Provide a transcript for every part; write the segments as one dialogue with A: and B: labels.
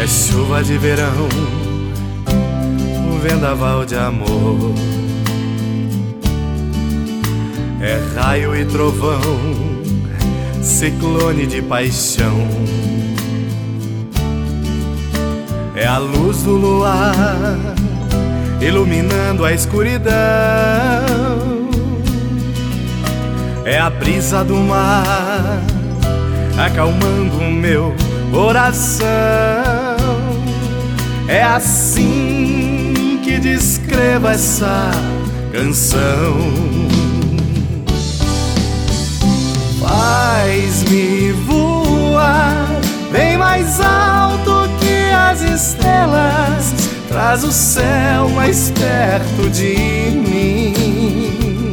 A: É chuva de verão, um vendaval de amor. É raio e trovão, ciclone de paixão. É a luz do luar iluminando a escuridão. É a brisa do mar acalmando o meu coração. É assim que descrevo essa canção. Faz-me voar bem mais alto que as estrelas, traz o céu mais perto de mim.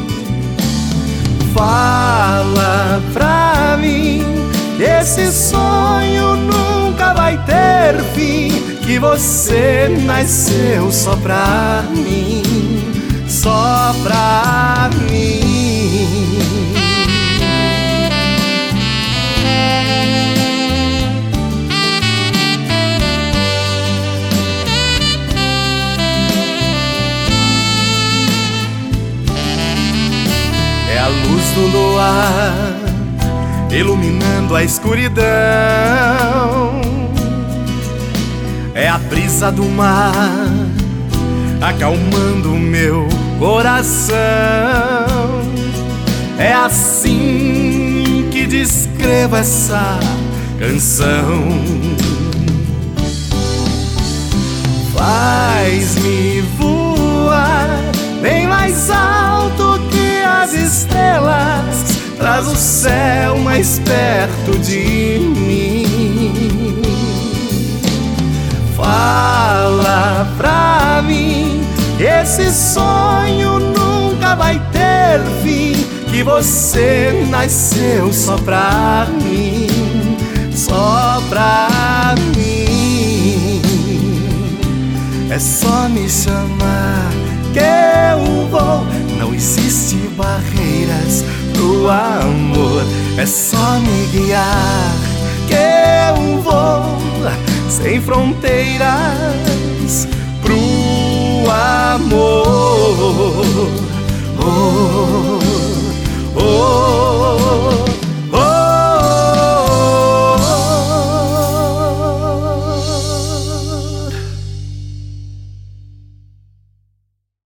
A: Fala pra mim que esse sonho nunca vai ter fim, que você nasceu só pra mim, só pra mim. É a luz do luar iluminando a escuridão. É a brisa do mar acalmando o meu coração. É assim que descrevo essa canção. Faz-me voar bem mais alto que as estrelas, traz o céu mais perto de mim. Fala pra mim que esse sonho nunca vai ter fim, que você nasceu só pra mim, só pra mim. É só me chamar que eu vou, não existe barreiras pro amor. É só me guiar que eu vou, sem fronteiras pro amor. Oh, oh, oh.